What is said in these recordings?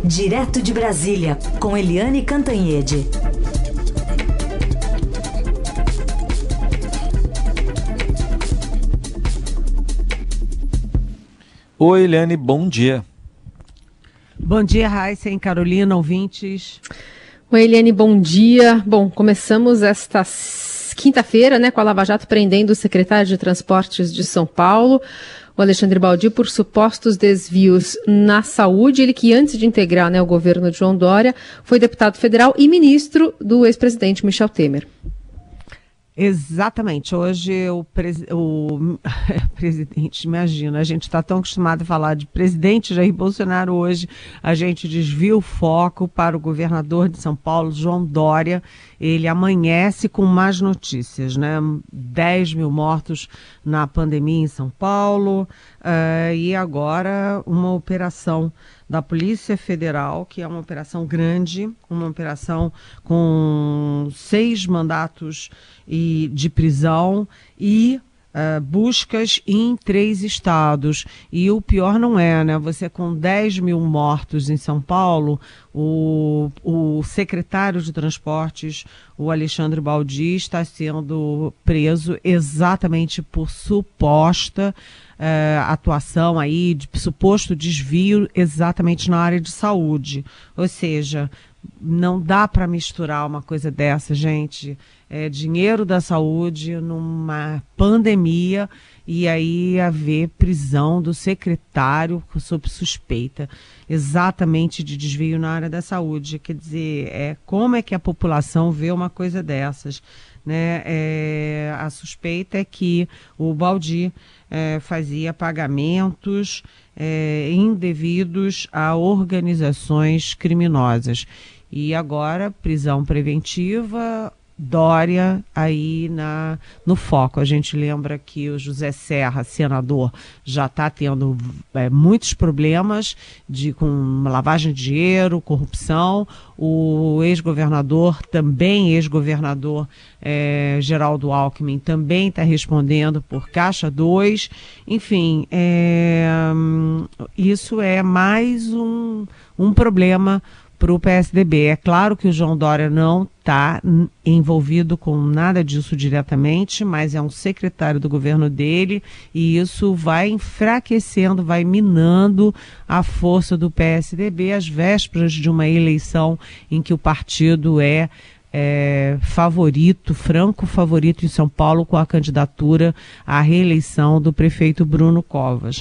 Direto de Brasília, com Eliane Cantanhede. Oi, Eliane, bom dia. Bom dia, Raíssa e Carolina, ouvintes. Oi, Eliane, bom dia. Bom, começamos esta quinta-feira, né, com a Lava Jato prendendo o secretário de Transportes de São Paulo, o Alexandre Baldi, por supostos desvios na saúde. Ele que antes de integrar, né, o governo de João Dória, foi deputado federal e ministro do ex-presidente Michel Temer. Exatamente. Hoje o presidente, imagina, a gente está tão acostumado a falar de presidente Jair Bolsonaro, hoje a gente desvia o foco para o governador de São Paulo, João Dória. Ele amanhece com más notícias, né? 10 mil mortos na pandemia em São Paulo, e agora uma operação da Polícia Federal, que é uma operação grande, uma operação com 6 mandatos de prisão e buscas em 3 estados. E o pior não é, né? Você com 10 mil mortos em São Paulo, o secretário de Transportes, o Alexandre Baldi, está sendo preso exatamente por suposta atuação aí, de suposto desvio exatamente na área de saúde. Ou seja, não dá para misturar uma coisa dessa, gente. É dinheiro da saúde numa pandemia e aí haver prisão do secretário sob suspeita exatamente de desvio na área da saúde. Quer dizer, como é que a população vê uma coisa dessas, né? A suspeita é que o Baldi fazia pagamentos indevidos a organizações criminosas. E agora, prisão preventiva, Dória aí no foco. A gente lembra que o José Serra, senador, já está tendo muitos problemas com lavagem de dinheiro, corrupção. O ex-governador, Geraldo Alckmin, também está respondendo por Caixa 2. Enfim, isso é mais um problema para o PSDB. É claro que o João Dória não está envolvido com nada disso diretamente, mas é um secretário do governo dele e isso vai enfraquecendo, vai minando a força do PSDB às vésperas de uma eleição em que o partido é favorito, franco favorito em São Paulo, com a candidatura à reeleição do prefeito Bruno Covas.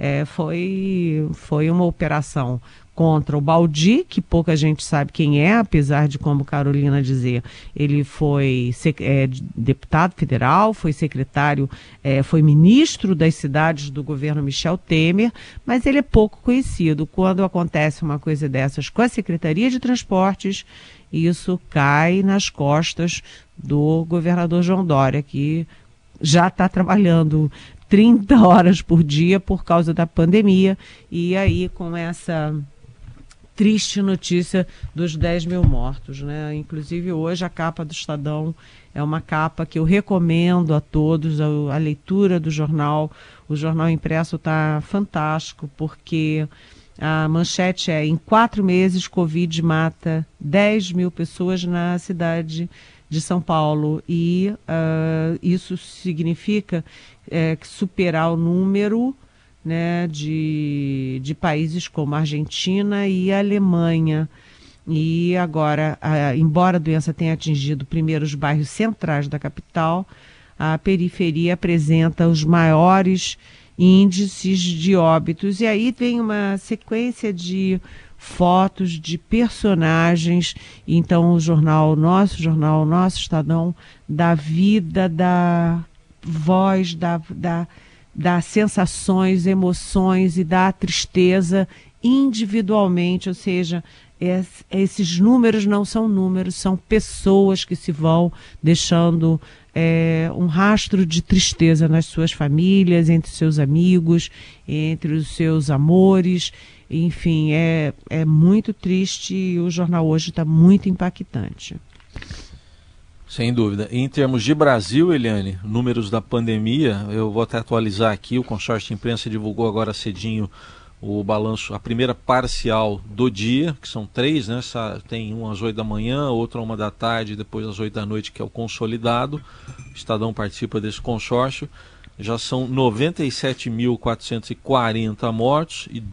Foi uma operação contra o Baldi, que pouca gente sabe quem é, apesar de, como Carolina dizer, ele foi deputado federal, foi secretário, foi ministro das cidades do governo Michel Temer, mas ele é pouco conhecido. Quando acontece uma coisa dessas com a Secretaria de Transportes, isso cai nas costas do governador João Dória, que já está trabalhando 30 horas por dia por causa da pandemia, e aí com essa triste notícia dos 10 mil mortos, né? Inclusive hoje a capa do Estadão é uma capa que eu recomendo a todos, a leitura do jornal. O jornal impresso está fantástico, porque a manchete é: em 4 meses, Covid mata 10 mil pessoas na cidade de São Paulo. E isso significa superar o número, né, de países como a Argentina e a Alemanha. E agora, embora a doença tenha atingido primeiro os bairros centrais da capital, a periferia apresenta os maiores índices de óbitos. E aí vem uma sequência de fotos de personagens. Então o nosso Estadão, da vida, da voz, das sensações, emoções e da tristeza individualmente, ou seja, esses números não são números, são pessoas que se vão deixando um rastro de tristeza nas suas famílias, entre seus amigos, entre os seus amores. Enfim, é muito triste e o jornal hoje está muito impactante. Sem dúvida. Em termos de Brasil, Eliane, números da pandemia, eu vou até atualizar aqui, o consórcio de imprensa divulgou agora cedinho o balanço, a primeira parcial do dia, que são 3, né? Tem uma às 8 da manhã, outra 1 da tarde, depois às 8 da noite, que é o consolidado. O Estadão participa desse consórcio. Já são 97.440 mortos e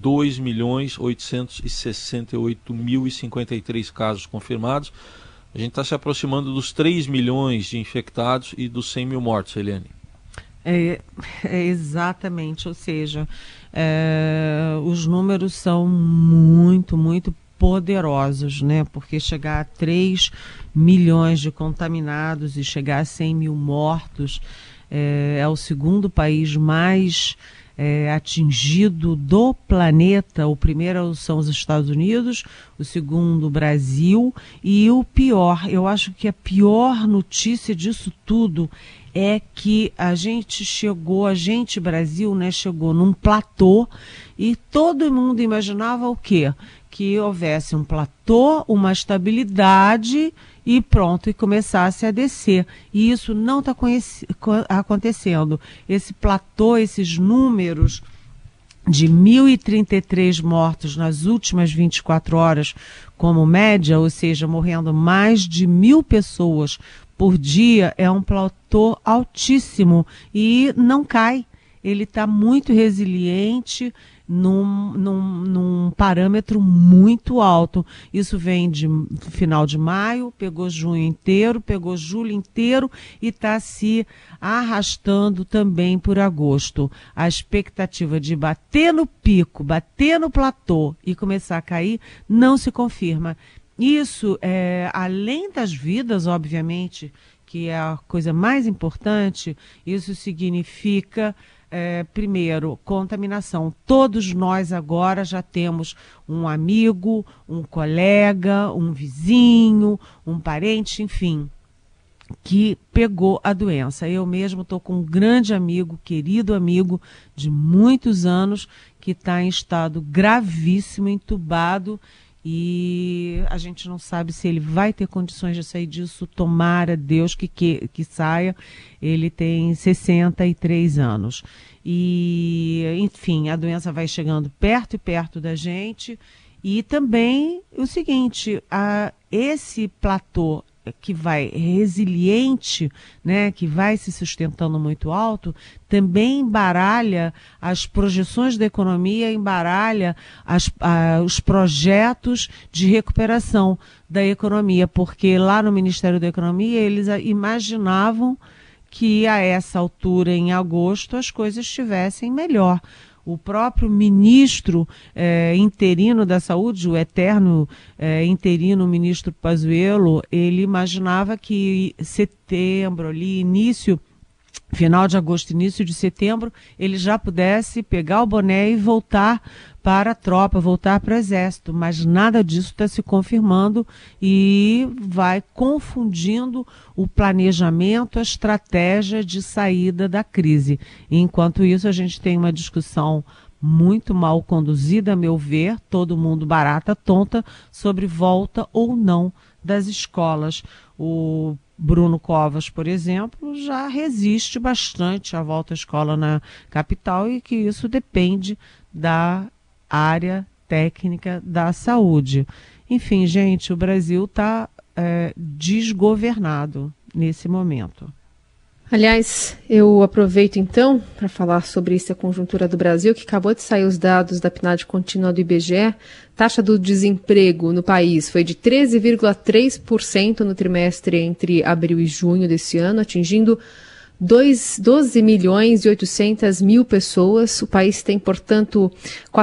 2.868.053 casos confirmados. A gente está se aproximando dos 3 milhões de infectados e dos 100 mil mortos, Eliane. Exatamente, ou seja, os números são muito, muito poderosos, né? Porque chegar a 3 milhões de contaminados e chegar a 100 mil mortos é o segundo país mais atingido do planeta. O primeiro são os Estados Unidos, o segundo o Brasil, e o pior, eu acho que a pior notícia disso tudo é que a gente Brasil, né, chegou num platô e todo mundo imaginava o quê? Que houvesse um platô, uma estabilidade e pronto, e começasse a descer. E isso não está acontecendo. Esse platô, esses números de 1.033 mortos nas últimas 24 horas como média, ou seja, morrendo mais de 1.000 pessoas por dia, é um platô altíssimo e não cai. Ele está muito resiliente num parâmetro muito alto. Isso vem de final de maio, pegou junho inteiro, pegou julho inteiro e está se arrastando também por agosto. A expectativa de bater no pico, bater no platô e começar a cair não se confirma. Isso, além das vidas, obviamente, que é a coisa mais importante, isso significa, primeiro, contaminação. Todos nós agora já temos um amigo, um colega, um vizinho, um parente, enfim, que pegou a doença. Eu mesmo estou com um grande amigo, querido amigo de muitos anos, que está em estado gravíssimo, entubado, e a gente não sabe se ele vai ter condições de sair disso. Tomara Deus que saia. Ele tem 63 anos. E, enfim, a doença vai chegando perto e perto da gente. E também o seguinte, esse platô que vai resiliente, né, que vai se sustentando muito alto, também embaralha as projeções da economia, embaralha os projetos de recuperação da economia, porque lá no Ministério da Economia eles imaginavam que a essa altura, em agosto, as coisas estivessem melhor. O próprio ministro interino da Saúde, o eterno interino ministro Pazuello, ele imaginava que setembro, ali, final de agosto, início de setembro, ele já pudesse pegar o boné e voltar para a tropa, voltar para o exército, mas nada disso está se confirmando e vai confundindo o planejamento, a estratégia de saída da crise. Enquanto isso, a gente tem uma discussão muito mal conduzida, a meu ver, todo mundo barata, tonta, sobre volta ou não das escolas. O Bruno Covas, por exemplo, já resiste bastante à volta à escola na capital e que isso depende da área técnica da saúde. Enfim, gente, o Brasil está desgovernado nesse momento. Aliás, eu aproveito então para falar sobre essa conjuntura do Brasil, que acabou de sair os dados da PNAD contínua do IBGE. Taxa do desemprego no país foi de 13,3% no trimestre entre abril e junho desse ano, atingindo 12 milhões e 800 mil pessoas. O país tem, portanto,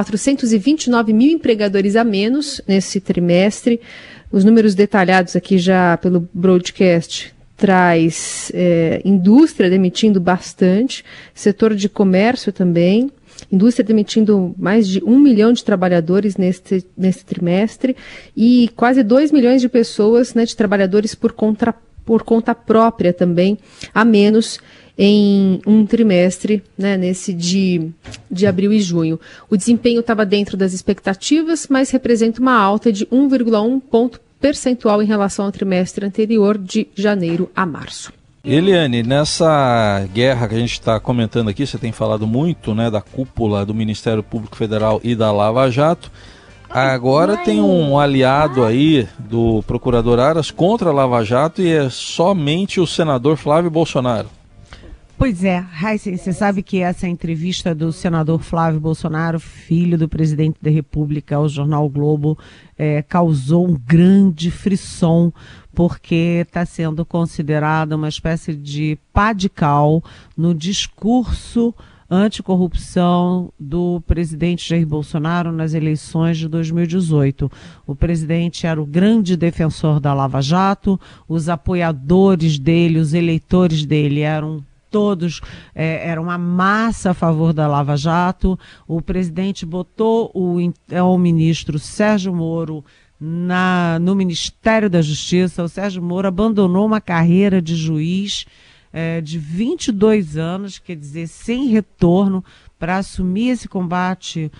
429 mil empregadores a menos nesse trimestre. Os números detalhados aqui já pelo broadcast traz indústria demitindo bastante, setor de comércio também, indústria demitindo mais de 1 milhão de trabalhadores nesse trimestre e quase 2 milhões de pessoas, né, de trabalhadores por conta própria também, a menos em um trimestre, né, nesse de abril e junho. O desempenho estava dentro das expectativas, mas representa uma alta de 1,1 ponto percentual em relação ao trimestre anterior, de janeiro a março. Eliane, nessa guerra que a gente está comentando aqui, você tem falado muito, né, da cúpula do Ministério Público Federal e da Lava Jato. Agora tem um aliado aí do procurador Aras contra a Lava Jato e é somente o senador Flávio Bolsonaro. Pois é, Heisen, você sabe que essa entrevista do senador Flávio Bolsonaro, filho do presidente da República, ao jornal o Globo, causou um grande frisson, porque está sendo considerada uma espécie de pá de cal no discurso anticorrupção do presidente Jair Bolsonaro nas eleições de 2018. O presidente era o grande defensor da Lava Jato, os apoiadores dele, os eleitores dele eram todos, era uma massa a favor da Lava Jato. O presidente botou o ministro Sérgio Moro no Ministério da Justiça. O Sérgio Moro abandonou uma carreira de juiz de 22 anos, quer dizer, sem retorno, para assumir esse combate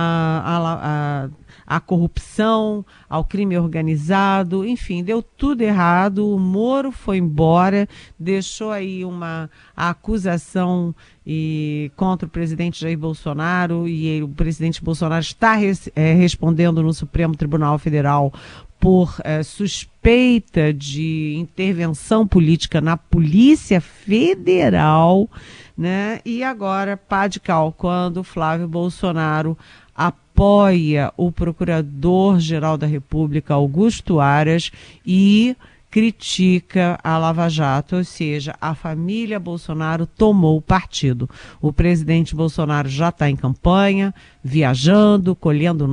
à corrupção, ao crime organizado, enfim, deu tudo errado. O Moro foi embora, deixou aí a acusação contra o presidente Jair Bolsonaro, e o presidente Bolsonaro está respondendo no Supremo Tribunal Federal por suspeita de intervenção política na Polícia Federal, né? E agora, pá de cal, quando Flávio Bolsonaro apoia o Procurador-Geral da República, Augusto Aras, e critica a Lava Jato, ou seja, a família Bolsonaro tomou partido. O presidente Bolsonaro já está em campanha, viajando, colhendo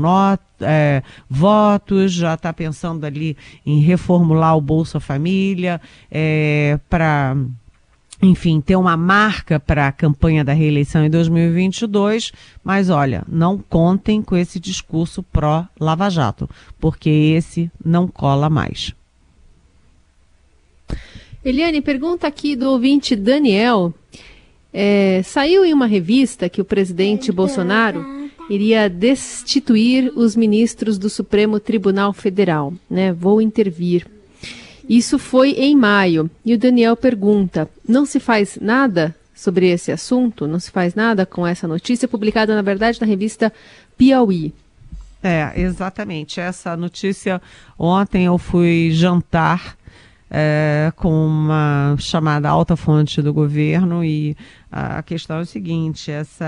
votos, já está pensando ali em reformular o Bolsa Família, para, enfim, ter uma marca para a campanha da reeleição em 2022, mas olha, não contem com esse discurso pró-Lava Jato, porque esse não cola mais. Eliane, pergunta aqui do ouvinte Daniel. Saiu em uma revista que o presidente Bolsonaro iria destituir os ministros do Supremo Tribunal Federal, né? Vou intervir. Isso foi em maio. E o Daniel pergunta, não se faz nada sobre esse assunto? Não se faz nada com essa notícia, publicada, na verdade, na revista Piauí? Exatamente. Essa notícia, ontem eu fui jantar com uma chamada alta fonte do governo, e a questão é o seguinte: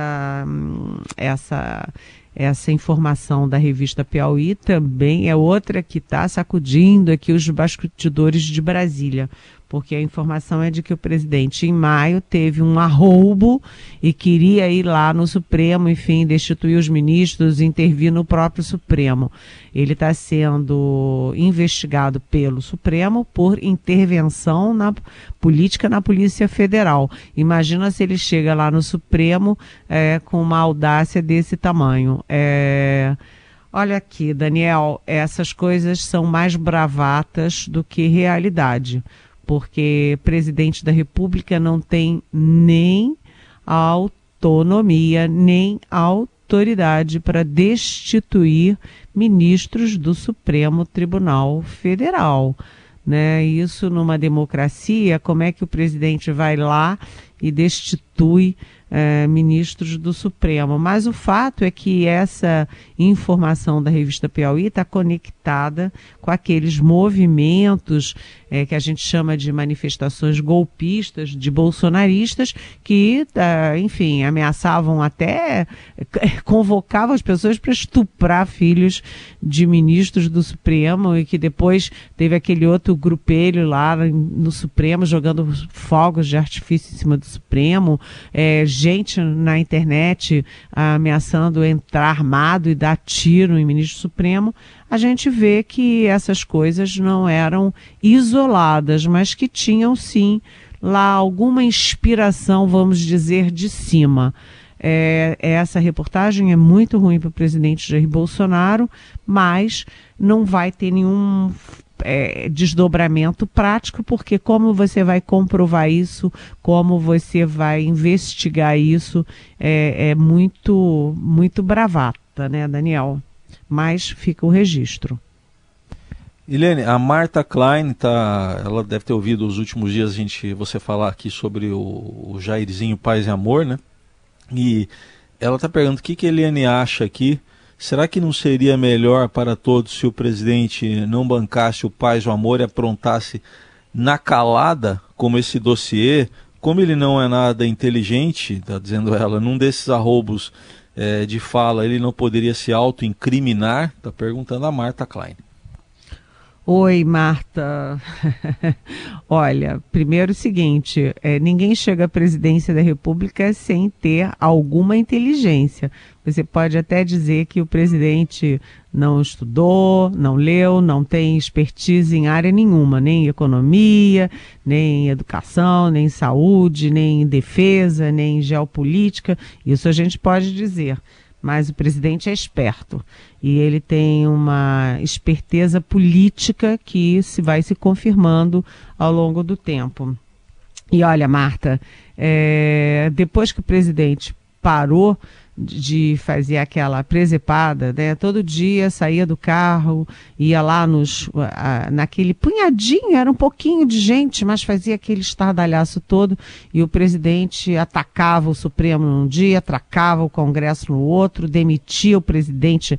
essa informação da revista Piauí também é outra que está sacudindo aqui os bastidores de Brasília, porque a informação é de que o presidente, em maio, teve um arroubo e queria ir lá no Supremo, enfim, destituir os ministros, intervir no próprio Supremo. Ele está sendo investigado pelo Supremo por intervenção política na Polícia Federal. Imagina se ele chega lá no Supremo com uma audácia desse tamanho. Olha aqui, Daniel, essas coisas são mais bravatas do que realidade, porque presidente da República não tem nem autonomia, nem autoridade para destituir ministros do Supremo Tribunal Federal, né? Isso numa democracia, como é que o presidente vai lá e destitui ministros do Supremo? Mas o fato é que essa informação da revista Piauí está conectada com aqueles movimentos que a gente chama de manifestações golpistas, de bolsonaristas, que, enfim, ameaçavam até, convocavam as pessoas para estuprar filhos de ministros do Supremo, e que depois teve aquele outro grupelho lá no Supremo jogando fogos de artifício em cima do Supremo, gente na internet ameaçando entrar armado e dar tiro em ministro Supremo. A gente vê que essas coisas não eram isoladas, mas que tinham sim lá alguma inspiração, vamos dizer, de cima. Essa reportagem é muito ruim para o presidente Jair Bolsonaro, mas não vai ter nenhum desdobramento prático, porque como você vai comprovar isso, como você vai investigar isso, é muito, muito bravata, né, Daniel? Mas fica o registro. Eliane, a Marta Klein ela deve ter ouvido os últimos dias você falar aqui sobre o Jairzinho Paz e Amor, né? E ela está perguntando o que a Eliane acha aqui. Será que não seria melhor para todos se o presidente não bancasse o Paz e o Amor e aprontasse na calada, como esse dossiê? Como ele não é nada inteligente, está dizendo ela, num desses arroubos de fala, ele não poderia se auto-incriminar? Está perguntando a Marta Klein. Oi, Marta. Olha, primeiro o seguinte, ninguém chega à presidência da República sem ter alguma inteligência. Você pode até dizer que o presidente não estudou, não leu, não tem expertise em área nenhuma, nem em economia, nem em educação, nem em saúde, nem em defesa, nem em geopolítica. Isso a gente pode dizer. Mas o presidente é esperto e ele tem uma esperteza política que vai se confirmando ao longo do tempo. E olha, Marta, depois que o presidente parou de fazer aquela presepada, né? Todo dia saía do carro, ia lá naquele punhadinho, era um pouquinho de gente, mas fazia aquele estardalhaço todo, e o presidente atacava o Supremo num dia, atacava o Congresso no outro, demitia o presidente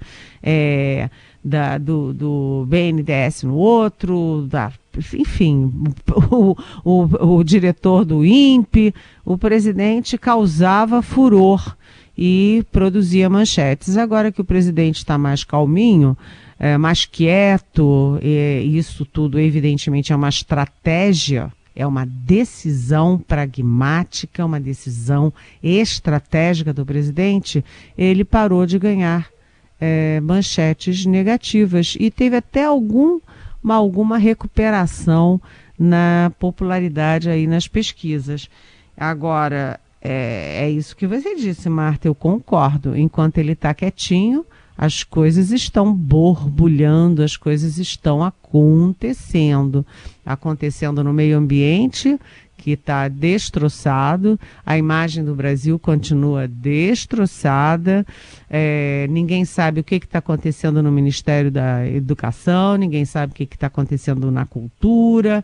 do BNDES no outro, enfim, o diretor do INPE. O presidente causava furor e produzia manchetes. Agora que o presidente está mais calminho, mais quieto, isso tudo evidentemente é uma estratégia, é uma decisão pragmática, uma decisão estratégica do presidente, ele parou de ganhar manchetes negativas e teve até alguma recuperação na popularidade aí nas pesquisas. Agora, é isso que você disse, Marta, eu concordo. Enquanto ele está quietinho, as coisas estão borbulhando, as coisas estão acontecendo. Acontecendo no meio ambiente, que está destroçado, a imagem do Brasil continua destroçada, ninguém sabe o que está acontecendo no Ministério da Educação, ninguém sabe o que está acontecendo na cultura,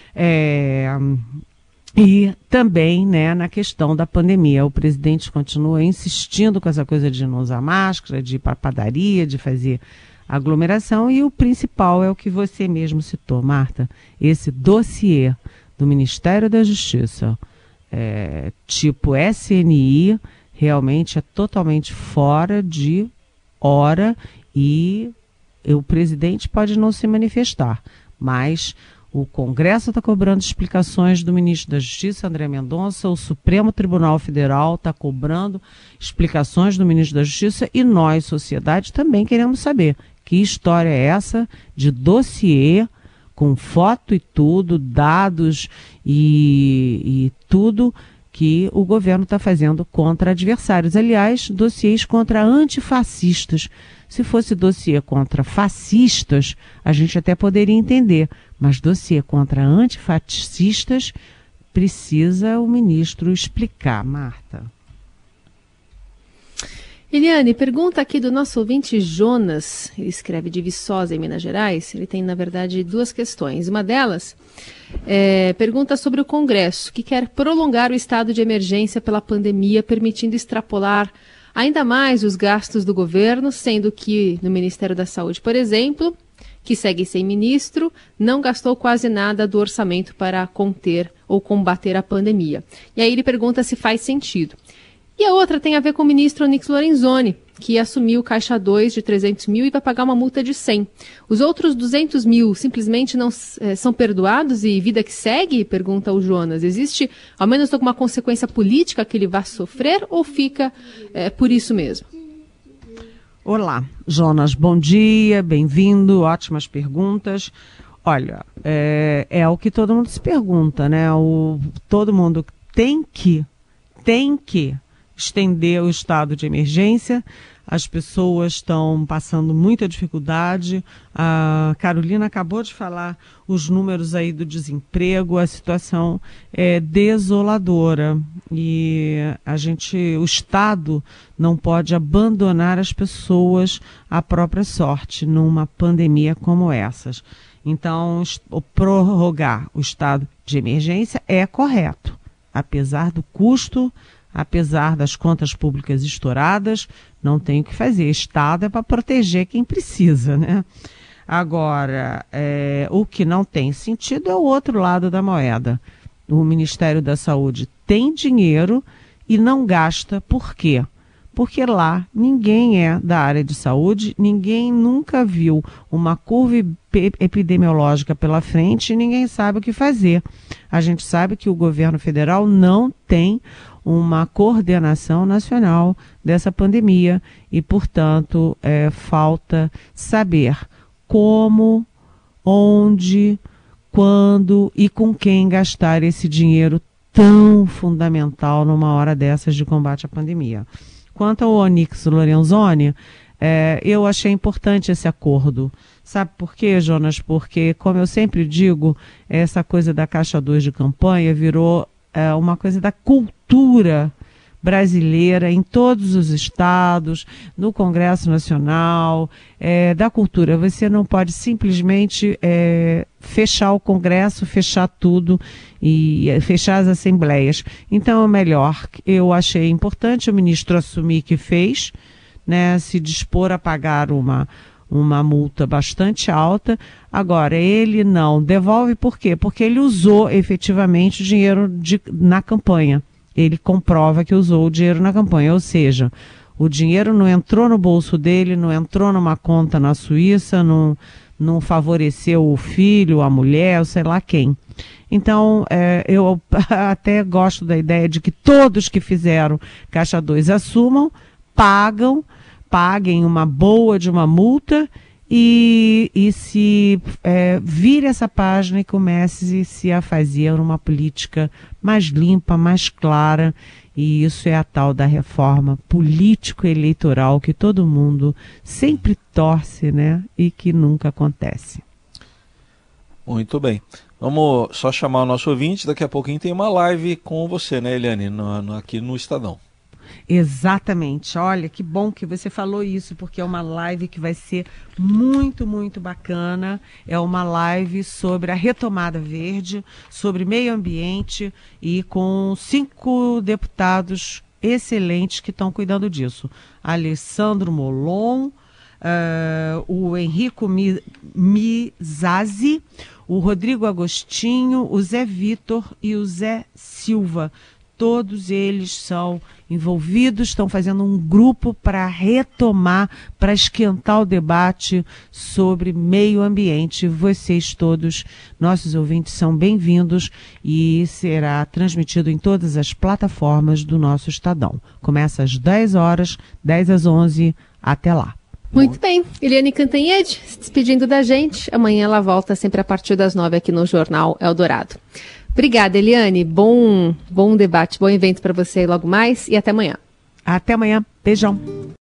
e também, né, na questão da pandemia. O presidente continua insistindo com essa coisa de não usar máscara, de ir para a padaria, de fazer aglomeração, e o principal é o que você mesmo citou, Marta, esse dossiê do Ministério da Justiça, tipo SNI, realmente é totalmente fora de hora, e o presidente pode não se manifestar, mas o Congresso está cobrando explicações do ministro da Justiça, André Mendonça, o Supremo Tribunal Federal está cobrando explicações do ministro da Justiça, e nós, sociedade, também queremos saber que história é essa de dossiê com foto e tudo, dados e tudo que o governo está fazendo contra adversários. Aliás, dossiês contra antifascistas. Se fosse dossiê contra fascistas, a gente até poderia entender, mas dossiê contra antifascistas precisa o ministro explicar, Marta. Eliane, pergunta aqui do nosso ouvinte Jonas, ele escreve de Viçosa, em Minas Gerais. Ele tem, na verdade, duas questões. Uma delas pergunta sobre o Congresso, que quer prolongar o estado de emergência pela pandemia, permitindo extrapolar ainda mais os gastos do governo, sendo que no Ministério da Saúde, por exemplo, que segue sem ministro, não gastou quase nada do orçamento para conter ou combater a pandemia. E aí ele pergunta se faz sentido. E a outra tem a ver com o ministro Onyx Lorenzoni, que assumiu Caixa 2 de 300 mil e vai pagar uma multa de 100. Os outros 200 mil simplesmente não são perdoados e vida que segue? Pergunta o Jonas. Existe ao menos alguma consequência política que ele vá sofrer ou fica por isso mesmo? Olá, Jonas, bom dia, bem-vindo, ótimas perguntas. Olha, é o que todo mundo se pergunta, né? Todo mundo tem que estender o estado de emergência. as pessoas estão passando muita dificuldade. A Carolina acabou de falar os números aí do desemprego, a situação é desoladora e o Estado não pode abandonar as pessoas à própria sorte numa pandemia como essas. Então, prorrogar o estado de emergência é correto, apesar do custo, apesar das contas públicas estouradas, não tem o que fazer. Estado é para proteger quem precisa, né? Agora, o que não tem sentido é o outro lado da moeda. O Ministério da Saúde tem dinheiro e não gasta. Por quê? Porque lá ninguém é da área de saúde, ninguém nunca viu uma curva epidemiológica pela frente e ninguém sabe o que fazer. A gente sabe que o governo federal não tem uma coordenação nacional dessa pandemia e, portanto, falta saber como, onde, quando e com quem gastar esse dinheiro tão fundamental numa hora dessas de combate à pandemia. Quanto ao Onyx Lorenzoni, eu achei importante esse acordo. Sabe por quê, Jonas? Porque, como eu sempre digo, essa coisa da Caixa 2 de campanha virou uma coisa da cultura brasileira em todos os estados, no Congresso Nacional, da cultura. Você não pode simplesmente fechar o Congresso, fechar tudo e fechar as assembleias. Então é melhor. Eu achei importante o ministro assumir que fez, né, se dispor a pagar uma multa bastante alta. Agora, ele não devolve, por quê? Porque ele usou efetivamente o dinheiro na campanha. Ele comprova que usou o dinheiro na campanha, ou seja, o dinheiro não entrou no bolso dele, não entrou numa conta na Suíça, não favoreceu o filho, a mulher, ou sei lá quem. Então, eu até gosto da ideia de que todos que fizeram Caixa 2 assumam, paguem uma boa de uma multa e se vire essa página e comece-se a fazer uma política mais limpa, mais clara, e isso é a tal da reforma político-eleitoral que todo mundo sempre torce, né, e que nunca acontece. Muito bem. Vamos só chamar o nosso ouvinte, daqui a pouquinho tem uma live com você, né, Eliane, aqui no Estadão. Exatamente, olha que bom que você falou isso, porque é uma live que vai ser muito, muito bacana. É uma live sobre a retomada verde, sobre meio ambiente e com 5 deputados excelentes que estão cuidando disso. Alessandro Molon, o Henrico Mizazzi, o Rodrigo Agostinho, o Zé Vitor e o Zé Silva. Todos eles são envolvidos, estão fazendo um grupo para retomar, para esquentar o debate sobre meio ambiente. Vocês todos, nossos ouvintes, são bem-vindos e será transmitido em todas as plataformas do nosso Estadão. Começa às 10 horas, 10 às 11, até lá. Muito bem, Eliane Cantanhede se despedindo da gente. Amanhã ela volta sempre a partir das 9 aqui no Jornal Eldorado. Obrigada, Eliane. Bom debate, bom evento para você logo mais e até amanhã. Até amanhã. Beijão.